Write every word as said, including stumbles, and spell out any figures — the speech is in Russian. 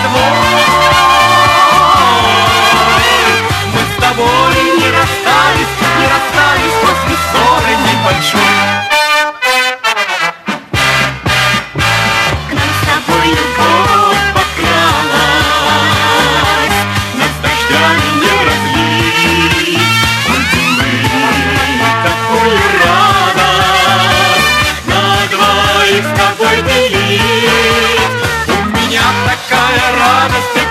твой. Мы с тобой не расстались, не расстались после ссоры небольшой. К нам с тобой любовь Покралась, нас дождями не разлить. Будем мы такую радость на двоих с тобой делить. У меня такая радость.